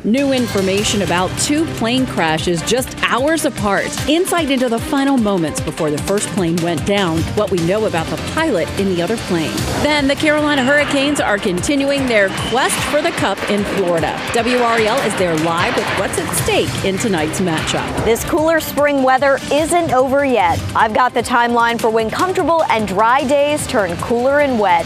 New information about two plane crashes just hours apart. Insight into the final moments before the first plane went down. What we know about the pilot in the other plane. Then the Carolina Hurricanes are continuing their quest for the Cup in Florida. WREL is there live with what's at stake in tonight's matchup. This cooler spring weather isn't over yet. I've got the timeline for when comfortable and dry days turn cooler and wet.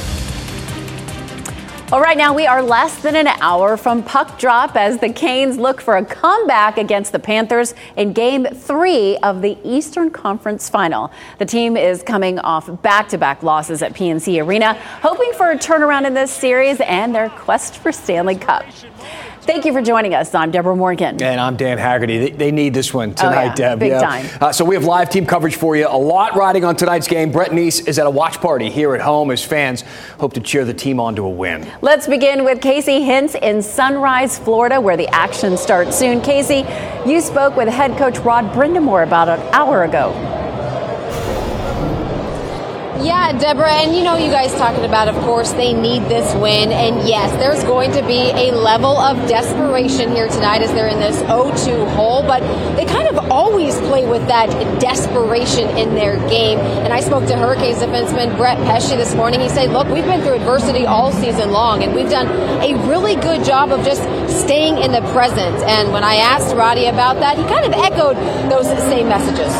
Well, right now we are less than an hour from puck drop as the Canes look for a comeback against the Panthers in Game 3 of the Eastern Conference Final. The team is coming off back-to-back losses at PNC Arena, hoping for a turnaround in this series and their quest for Stanley Cup. Thank you for joining us. I'm Deborah Morgan. And I'm Dan Haggerty. They need this one tonight, Deb. Big time. So we have live team coverage for you. A lot riding on tonight's game. Brett Neese is at a watch party here at home as fans hope to cheer the team on to a win. Let's begin with Casey Hintz in Sunrise, Florida, where the action starts soon. Casey, you spoke with head coach Rod Brindamore about an hour ago. Yeah, Deborah, and you guys talking about, of course, they need this win. And yes, there's going to be a level of desperation here tonight as they're in this 0-2 hole. But they kind of always play with that desperation in their game. And I spoke to Hurricanes defenseman Brett Pesce this morning. He said, look, we've been through adversity all season long, and we've done a really good job of just staying in the present. And when I asked Roddy about that, he kind of echoed those same messages.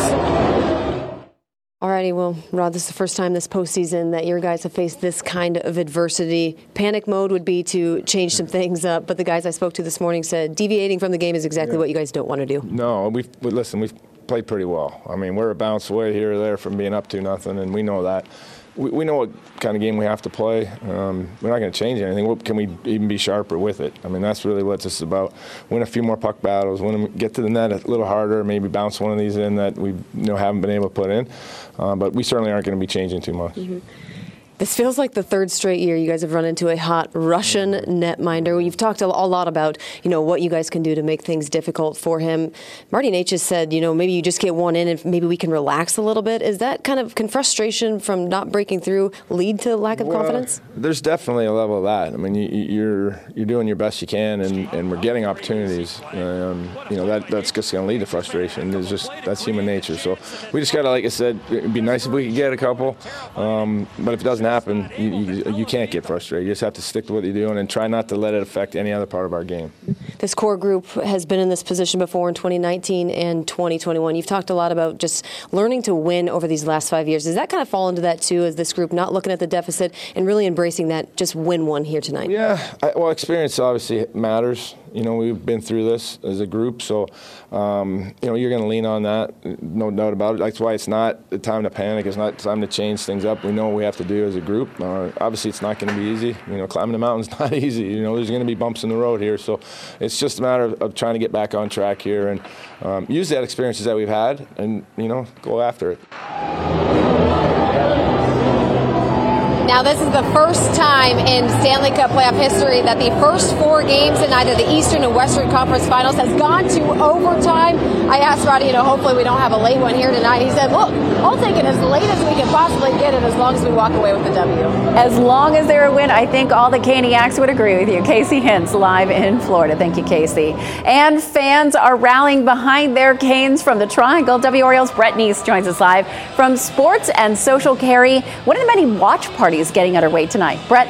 Alrighty, well, Rod, this is the first time this postseason that your guys have faced this kind of adversity. Panic mode would be to change some things up, but the guys I spoke to this morning said deviating from the game is exactly what you guys don't want to do. No, we've played pretty well. I mean, we're a bounce away here or there from being up 2-0, and we know that. We know what kind of game we have to play. We're not going to change anything. Can we even be sharper with it? I mean, that's really what this is about. Win a few more puck battles, get to the net a little harder, maybe bounce one of these in that we haven't been able to put in. But we certainly aren't going to be changing too much. Mm-hmm. This feels like the third straight year you guys have run into a hot Russian netminder. You've talked a lot about, what you guys can do to make things difficult for him. Marty Necas said, maybe you just get one in and maybe we can relax a little bit. Is that can frustration from not breaking through lead to lack of confidence? There's definitely a level of that. I mean, you're doing your best you can, and we're getting opportunities. That's just going to lead to frustration. That's human nature. So we just got to, like I said, it'd be nice if we could get a couple. But if it doesn't happen, you can't get frustrated. You just have to stick to what you're doing and try not to let it affect any other part of our game. This core group has been in this position before in 2019 and 2021. You've talked a lot about just learning to win over these last 5 years. Does that kind of fall into that too, as this group not looking at the deficit and really embracing that just win one here tonight? Yeah, experience obviously matters. We've been through this as a group, so, you're going to lean on that, no doubt about it. That's why it's not the time to panic. It's not time to change things up. We know what we have to do as a group. Obviously, it's not going to be easy. Climbing the mountain's not easy. There's going to be bumps in the road here, so it's just a matter of trying to get back on track here and use that experiences that we've had and, go after it. Now, this is the first time in Stanley Cup playoff history that the first 4 games in either the Eastern and Western Conference Finals has gone to overtime. I asked Roddy, hopefully we don't have a late one here tonight. He said, look, I'll take it as late as we can possibly get it as long as we walk away with the W. As long as they're a win, I think all the Caniacs would agree with you. Casey Hintz live in Florida. Thank you, Casey. And fans are rallying behind their Canes from the Triangle. WREL's Brett Neese joins us live from Sports and Social Carry. One of the many watch parties getting underway tonight. Brett?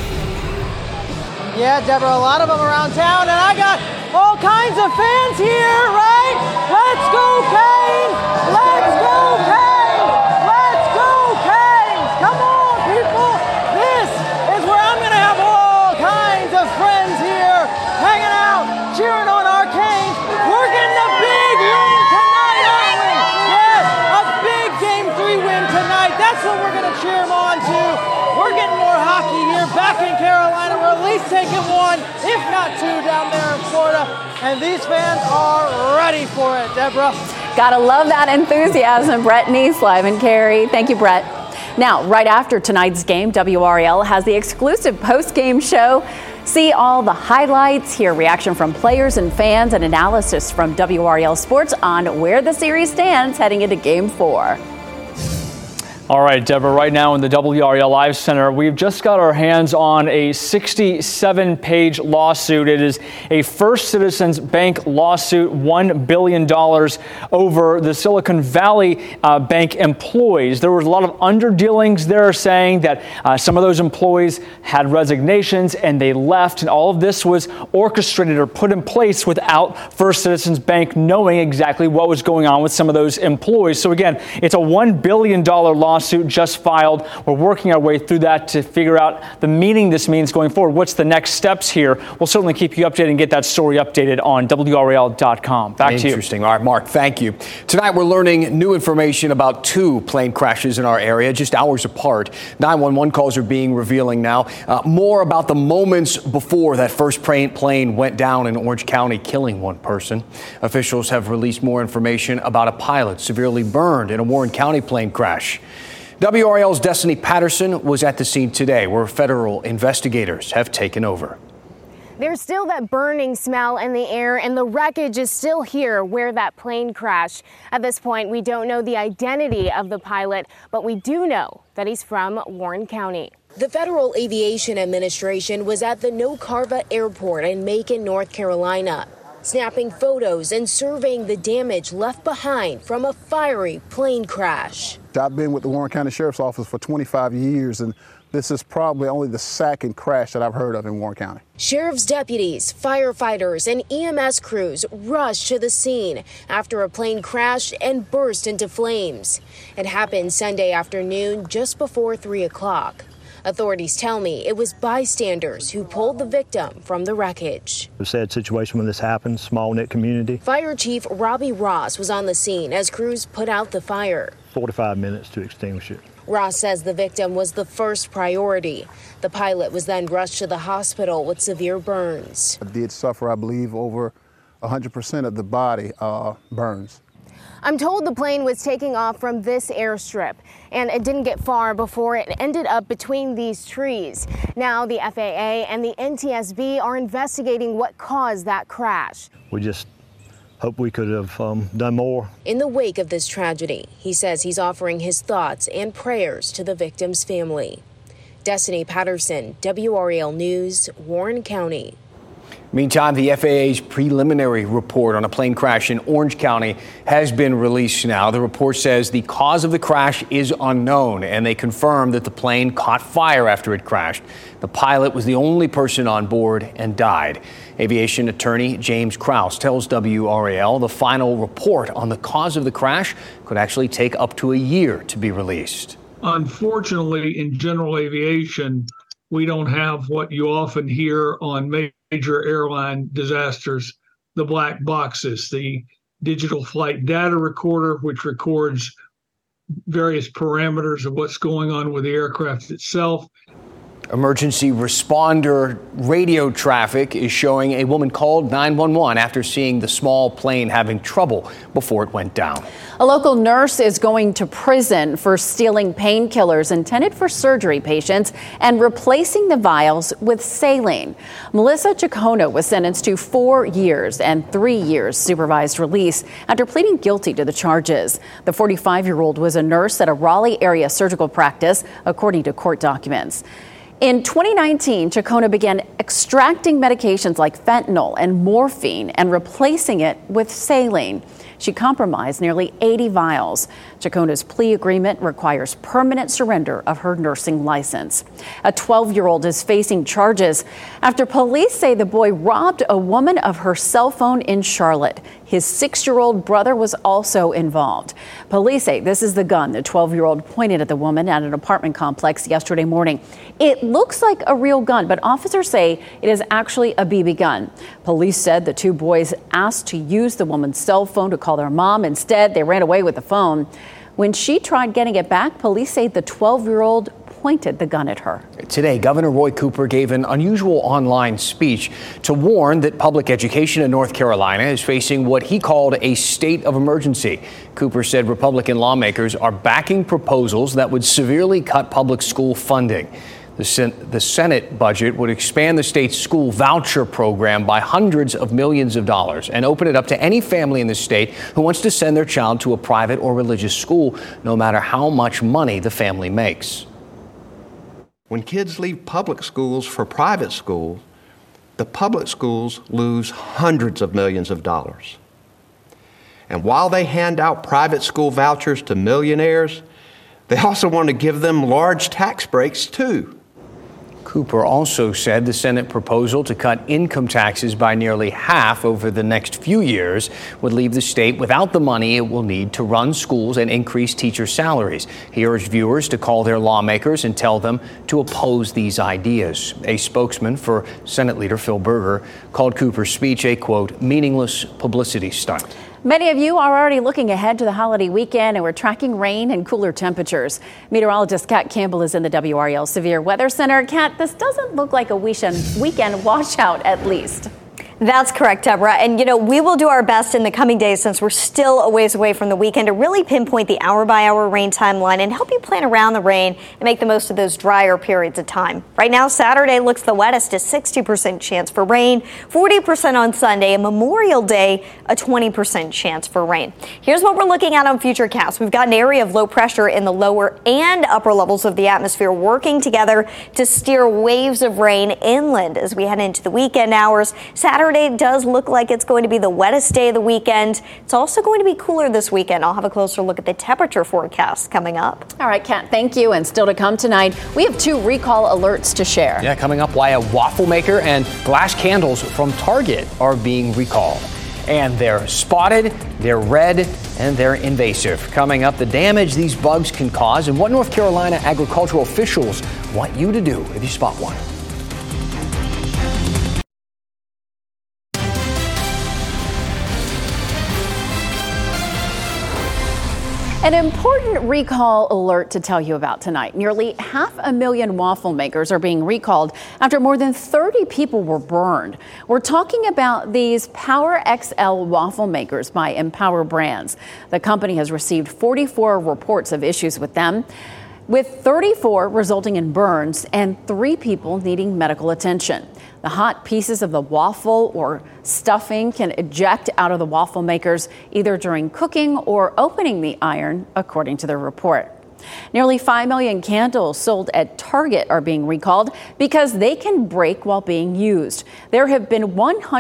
Yeah, Deborah, a lot of them around town, and I got all kinds of fans here, right? Let's go, Canes! Let's go, Canes! Let's go, Canes! Come on, people! This is where I'm going to have all kinds of friends here hanging out, cheering on our Canes. We're getting a big win tonight, aren't we? Yes, a big Game 3 win tonight. That's what we're going to cheer them on to. We're getting more hockey here back in Carolina. We're at least taking 1, if not 2, down there in Florida. And these fans are ready for it, Deborah. Gotta love that enthusiasm. Brett Neese live in Cary. Thank you, Brett. Now, right after tonight's game, WREL has the exclusive post-game show. See all the highlights, hear reaction from players and fans, and analysis from WREL Sports on where the series stands heading into Game 4. All right, Deborah, right now in the WRAL Live Center, we've just got our hands on a 67-page lawsuit. It is a First Citizens Bank lawsuit, $1 billion over the Silicon Valley Bank employees. There was a lot of underdealings there, saying that some of those employees had resignations and they left, and all of this was orchestrated or put in place without First Citizens Bank knowing exactly what was going on with some of those employees. So again, it's a $1 billion lawsuit just filed. We're working our way through that to figure out the meaning this means going forward. What's the next steps here? We'll certainly keep you updated and get that story updated on WRAL.com. Back to you. Interesting. All right, Mark, thank you. Tonight, we're learning new information about 2 plane crashes in our area, just hours apart. 911 calls are being revealing now. More about the moments before that first plane went down in Orange County, killing 1 person. Officials have released more information about a pilot severely burned in a Warren County plane crash. WRAL's Destiny Patterson was at the scene today, where federal investigators have taken over. There's still that burning smell in the air, and the wreckage is still here where that plane crashed. At this point, we don't know the identity of the pilot, but we do know that he's from Warren County. The Federal Aviation Administration was at the Nocarva Airport in Macon, North Carolina, snapping photos and surveying the damage left behind from a fiery plane crash. I've been with the Warren County Sheriff's Office for 25 years, and this is probably only the second crash that I've heard of in Warren County. Sheriff's deputies, firefighters, and EMS crews rushed to the scene after a plane crashed and burst into flames. It happened Sunday afternoon just before 3 o'clock. Authorities tell me it was bystanders who pulled the victim from the wreckage. A sad situation when this happens, small-knit community. Fire Chief Robbie Ross was on the scene as crews put out the fire. 45 minutes to extinguish it. Ross says the victim was the first priority. The pilot was then rushed to the hospital with severe burns. I did suffer, I believe, over 100% of the body burns. I'm told the plane was taking off from this airstrip, and it didn't get far before it ended up between these trees. Now the FAA and the NTSB are investigating what caused that crash. We just hope we could have done more. In the wake of this tragedy, he says he's offering his thoughts and prayers to the victim's family. Destiny Patterson, WRAL News, Warren County. Meantime, the FAA's preliminary report on a plane crash in Orange County has been released now. The report says the cause of the crash is unknown, and they confirm that the plane caught fire after it crashed. The pilot was the only person on board and died. Aviation attorney James Krause tells WRAL the final report on the cause of the crash could actually take up to a year to be released. Unfortunately, in general aviation, we don't have what you often hear on major airline disasters, the black boxes, the digital flight data recorder, which records various parameters of what's going on with the aircraft itself. Emergency responder radio traffic is showing a woman called 911 after seeing the small plane having trouble before it went down. A local nurse is going to prison for stealing painkillers intended for surgery patients and replacing the vials with saline. Melissa Chacona was sentenced to 4 years and 3 years supervised release after pleading guilty to the charges. The 45-year-old was a nurse at a Raleigh area surgical practice, according to court documents. In 2019, Chacona began extracting medications like fentanyl and morphine and replacing it with saline. She compromised nearly 80 vials. Chacona's plea agreement requires permanent surrender of her nursing license. A 12-year-old is facing charges after police say the boy robbed a woman of her cell phone in Charlotte. His 6-year-old brother was also involved. Police say this is the gun the 12-year-old pointed at the woman at an apartment complex yesterday morning. It looks like a real gun, but officers say it is actually a BB gun. Police said the 2 boys asked to use the woman's cell phone to call their mom. Instead, they ran away with the phone. When she tried getting it back, police say the 12-year-old pointed the gun at her. Today, Governor Roy Cooper gave an unusual online speech to warn that public education in North Carolina is facing what he called a state of emergency. Cooper said Republican lawmakers are backing proposals that would severely cut public school funding. The Senate budget would expand the state's school voucher program by hundreds of millions of dollars and open it up to any family in the state who wants to send their child to a private or religious school, no matter how much money the family makes. When kids leave public schools for private schools, the public schools lose hundreds of millions of dollars. And while they hand out private school vouchers to millionaires, they also want to give them large tax breaks too. Cooper also said the Senate proposal to cut income taxes by nearly half over the next few years would leave the state without the money it will need to run schools and increase teacher salaries. He urged viewers to call their lawmakers and tell them to oppose these ideas. A spokesman for Senate Leader Phil Berger called Cooper's speech a, quote, meaningless publicity stunt. Many of you are already looking ahead to the holiday weekend, and we're tracking rain and cooler temperatures. Meteorologist Kat Campbell is in the WRAL Severe Weather Center. Kat, this doesn't look like a weekend washout, at least. That's correct, Deborah. And, we will do our best in the coming days, since we're still a ways away from the weekend, to really pinpoint the hour-by-hour rain timeline and help you plan around the rain and make the most of those drier periods of time. Right now, Saturday looks the wettest, a 60% chance for rain, 40% on Sunday, and Memorial Day, a 20% chance for rain. Here's what we're looking at on Futurecast. We've got an area of low pressure in the lower and upper levels of the atmosphere working together to steer waves of rain inland as we head into the weekend hours. Saturday does look like it's going to be the wettest day of the weekend. It's also going to be cooler this weekend. I'll have a closer look at the temperature forecast coming up. All right, Kat, thank you. And still to come tonight, we have 2 recall alerts to share. Yeah, coming up, why a waffle maker and glass candles from Target are being recalled. And they're spotted, they're red, and they're invasive. Coming up, the damage these bugs can cause and what North Carolina agricultural officials want you to do if you spot one. An important recall alert to tell you about tonight. Nearly 500,000 waffle makers are being recalled after more than 30 people were burned. We're talking about these Power XL waffle makers by Empower Brands. The company has received 44 reports of issues with them, with 34 resulting in burns and 3 people needing medical attention. The hot pieces of the waffle or stuffing can eject out of the waffle makers either during cooking or opening the iron, according to the report. Nearly 5 million candles sold at Target are being recalled because they can break while being used. There have been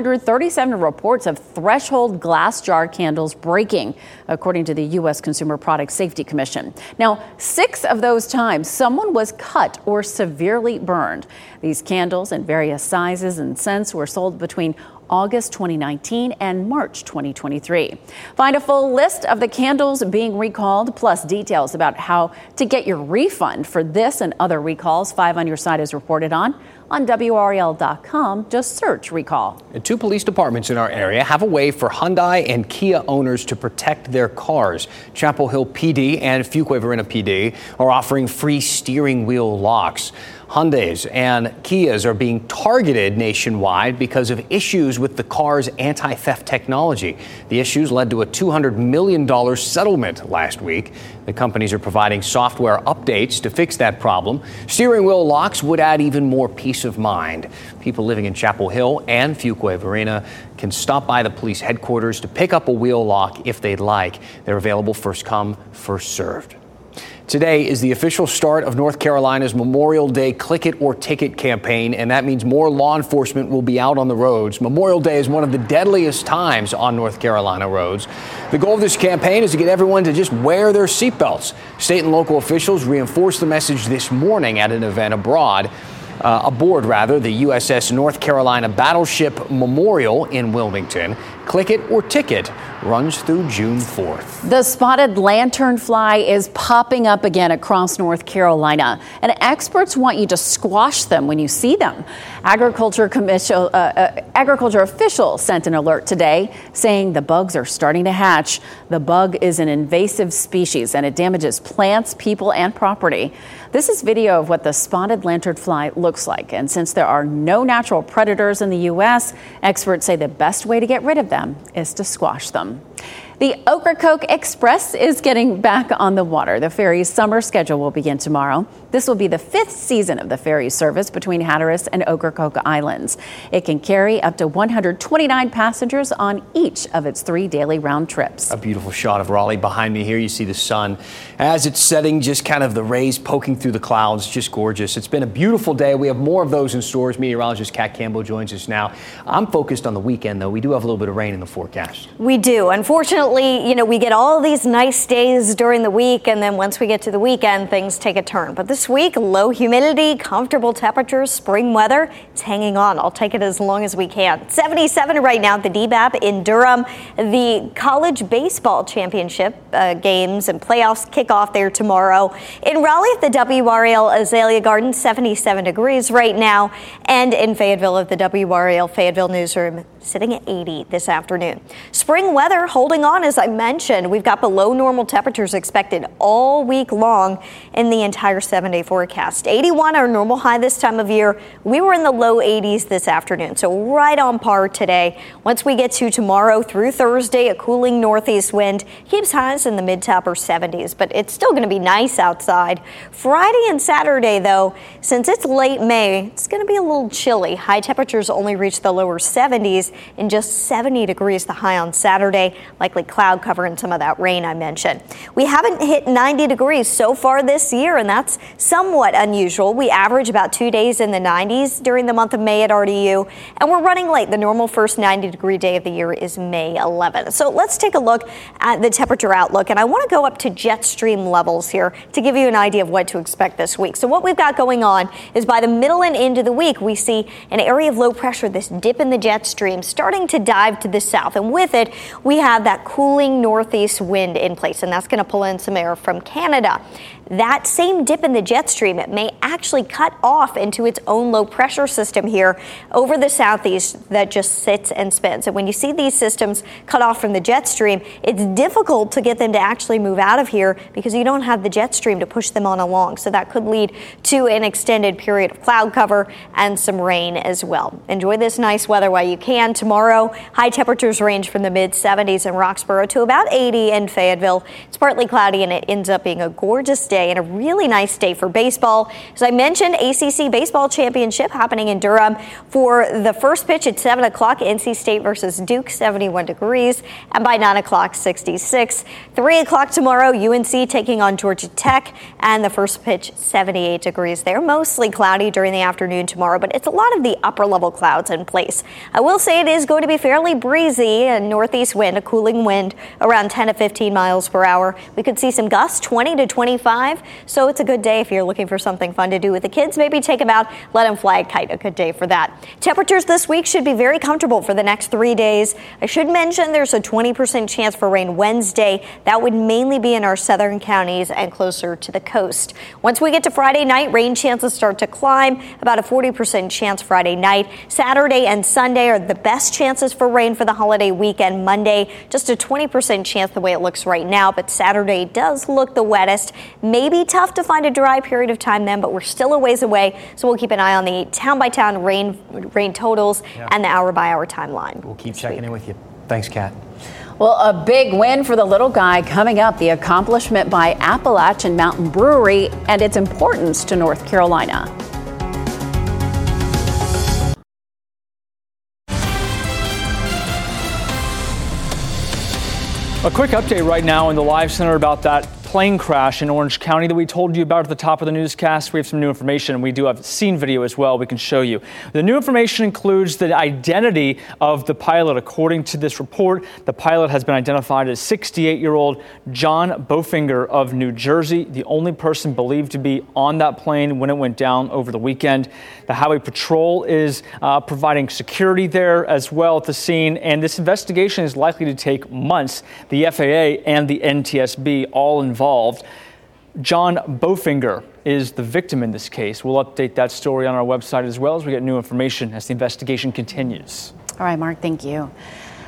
137 reports of threshold glass jar candles breaking, according to the U.S. Consumer Product Safety Commission. Now, 6 of those times, someone was cut or severely burned. These candles in various sizes and scents were sold between August 2019 and March 2023. Find a full list of the candles being recalled, plus details about how to get your refund for this and other recalls. 5 on Your Side is reported on WRAL.com. Just search recall. And 2 police departments in our area have a way for Hyundai and Kia owners to protect their cars. Chapel Hill PD and Fuquay-Varina PD are offering free steering wheel locks. Hyundais and Kias are being targeted nationwide because of issues with the car's anti-theft technology. The issues led to a $200 million settlement last week. The companies are providing software updates to fix that problem. Steering wheel locks would add even more peace of mind. People living in Chapel Hill and Fuquay-Varina can stop by the police headquarters to pick up a wheel lock if they'd like. They're available first come, first served. Today is the official start of North Carolina's Memorial Day Click It or Ticket campaign, and that means more law enforcement will be out on the roads. Memorial Day is one of the deadliest times on North Carolina roads. The goal of this campaign is to get everyone to just wear their seatbelts. State and local officials reinforced the message this morning at an event aboard the USS North Carolina Battleship Memorial in Wilmington. Click It or Ticket runs through June 4th. The spotted lanternfly is popping up again across North Carolina, and experts want you to squash them when you see them. Agriculture officials sent an alert today saying the bugs are starting to hatch. The bug is an invasive species and it damages plants, people, and property. This is video of what the spotted lanternfly looks like, and since there are no natural predators in the U.S., experts say the best way to get rid of them is to squash them. The Ocracoke Express is getting back on the water. The ferry's summer schedule will begin tomorrow. This will be the 5th season of the ferry service between Hatteras and Ocracoke Islands. It can carry up to 129 passengers on each of its 3 daily round trips. A beautiful shot of Raleigh behind me here. You see the sun as it's setting, just kind of the rays poking through the clouds. Just gorgeous. It's been a beautiful day. We have more of those in stores. Meteorologist Kat Campbell joins us now. I'm focused on the weekend, though. We do have a little bit of rain in the forecast. We do. Unfortunately, we get all these nice days during the week, and then once we get to the weekend, things take a turn. But this week, low humidity, comfortable temperatures, spring weather, it's hanging on. I'll take it as long as we can. 77 right now at the DBAP in Durham. The college baseball championship games and playoffs kick off there tomorrow. In Raleigh at the WRAL Azalea Garden, 77 degrees right now. And in Fayetteville at the WRAL Fayetteville Newsroom, sitting at 80 this afternoon. Spring weather holding on, as I mentioned. We've got below normal temperatures expected all week long in the entire 7-day forecast. 81, our normal high this time of year. We were in the low 80s this afternoon, so right on par today. Once we get to tomorrow through Thursday, a cooling northeast wind keeps highs in the mid to upper 70s, but it's still going to be nice outside. Friday and Saturday, though, since it's late May, it's going to be a little chilly. High temperatures only reach the lower 70s and just 70 degrees the high on Saturday. Likely cloud cover and some of that rain I mentioned. We haven't hit 90 degrees so far this year, and that's somewhat unusual. We average about 2 days in the 90s during the month of May at RDU, and we're running late. The normal first 90-degree day of the year is May 11th. So let's take a look at the temperature outlook, and I want to go up to jet stream levels here to give you an idea of what to expect this week. So what we've got going on is by the middle and end of the week, we see an area of low pressure, this dip in the jet stream, starting to dive to the south, and with it, we have that cooling northeast wind in place, and that's going to pull in some air from Canada. That same dip in the jet stream, it may actually cut off into its own low pressure system here over the southeast that just sits and spins. And when you see these systems cut off from the jet stream, it's difficult to get them to actually move out of here because you don't have the jet stream to push them on along. So that could lead to an extended period of cloud cover and some rain as well. Enjoy this nice weather while you can. Tomorrow, high temperatures range from the mid 70s in Roxborough to about 80 in Fayetteville. It's partly cloudy and it ends up being a gorgeous day and a really nice day for baseball. As I mentioned, ACC Baseball Championship happening in Durham for the first pitch at 7 o'clock, NC State versus Duke, 71 degrees, and by 9 o'clock, 66. 3 o'clock tomorrow, UNC taking on Georgia Tech, and the first pitch, 78 degrees there. Mostly cloudy during the afternoon tomorrow, but it's a lot of the upper level clouds in place. I will say it is going to be fairly breezy, a northeast wind, a cooling wind around 10 to 15 miles per hour. We could see some gusts, 20 to 25. So it's a good day if you're looking for something fun to do with the kids. Maybe take them out, let them fly a kite. A good day for that. Temperatures this week should be very comfortable for the next 3 days. I should mention there's a 20% chance for rain Wednesday. That would mainly be in our southern counties and closer to the coast. Once we get to Friday night, rain chances start to climb. About a 40% chance Friday night. Saturday and Sunday are the best chances for rain for the holiday weekend. Monday, just a 20% chance the way it looks right now, but Saturday does look the wettest. Maybe tough to find a dry period of time then, but we're still a ways away, so we'll keep an eye on the town-by-town rain totals and the hour-by-hour timeline. We'll keep checking in with you. Thanks, Kat. Well, a big win for the little guy coming up, the accomplishment by Appalachian Mountain Brewery and its importance to North Carolina. A quick update right now in the Live Center about that plane crash in Orange County that we told you about at the top of the newscast. We have some new information. We do have scene video as well we can show you. The new information includes the identity of the pilot. According to this report, the pilot has been identified as 68-year-old John Bofinger of New Jersey, the only person believed to be on that plane when it went down over the weekend. The Highway Patrol is providing security there as well at the scene, and this investigation is likely to take months. The FAA and the NTSB all involved. John Bofinger is the victim in this case. We'll update that story on our website as well as we get new information as the investigation continues. All right, Mark, thank you.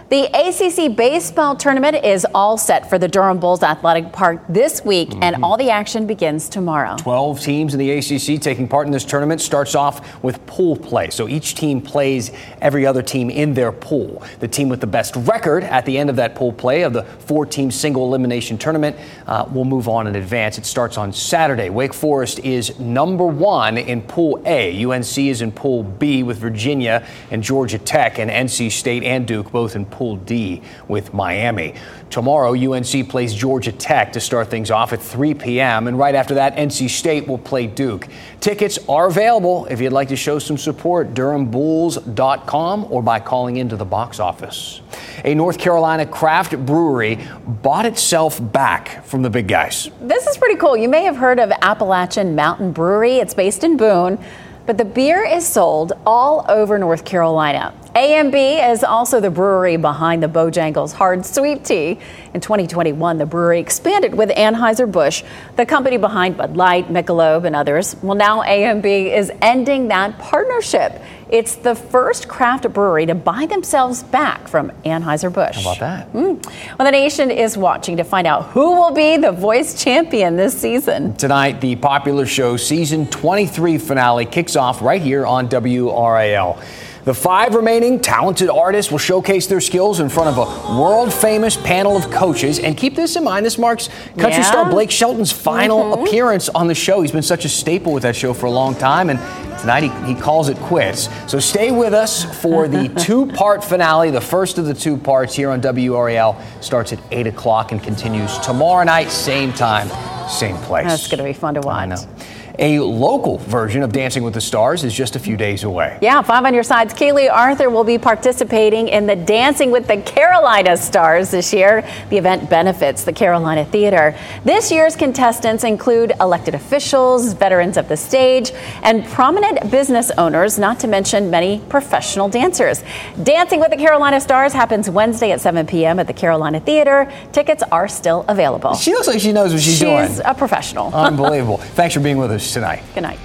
The ACC baseball tournament is all set for the Durham Bulls Athletic Park this week, and all the action begins tomorrow. 12 teams in the ACC taking part in this tournament. Starts off with pool play, so each team plays every other team in their pool. The team with the best record at the end of that pool play of the 4-team single elimination tournament will move on in advance. It starts on Saturday. Wake Forest is number 1 in Pool A. UNC is in Pool B with Virginia and Georgia Tech, and NC State and Duke both in Pool D with Miami. Tomorrow, UNC plays Georgia Tech to start things off at 3 p.m. And right after that, NC State will play Duke. Tickets are available if you'd like to show some support. DurhamBulls.com or by calling into the box office. A North Carolina craft brewery bought itself back from the big guys. This is pretty cool. You may have heard of Appalachian Mountain Brewery. It's based in Boone, but the beer is sold all over North Carolina. A&B is also the brewery behind the Bojangles Hard Sweet Tea. In 2021, the brewery expanded with Anheuser-Busch, the company behind Bud Light, Michelob, and others. Well, now A&B is ending that partnership. It's the first craft brewery to buy themselves back from Anheuser-Busch. How about that? Well, the nation is watching to find out who will be the Voice champion this season. Tonight, the popular show season 23 finale kicks off right here on WRAL. The 5 remaining talented artists will showcase their skills in front of a world-famous panel of coaches. And keep this in mind, this marks country star Blake Shelton's final appearance on the show. He's been such a staple with that show for a long time, and tonight he calls it quits. So stay with us for the 2-part finale. The first of the 2 parts here on WRAL starts at 8 o'clock and continues tomorrow night, same time, same place. That's going to be fun to watch. I know. A local version of Dancing with the Stars is just a few days away. Yeah, 5 on your sides. Kaylee Arthur will be participating in the Dancing with the Carolina Stars this year. The event benefits the Carolina Theater. This year's contestants include elected officials, veterans of the stage, and prominent business owners, not to mention many professional dancers. Dancing with the Carolina Stars happens Wednesday at 7 p.m. at the Carolina Theater. Tickets are still available. She looks like she knows what she's doing. She's a professional. Unbelievable. Thanks for being with us tonight. Good night.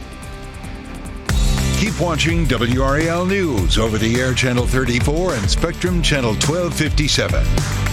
Keep watching WRAL News over the air channel 34 and Spectrum channel 1257.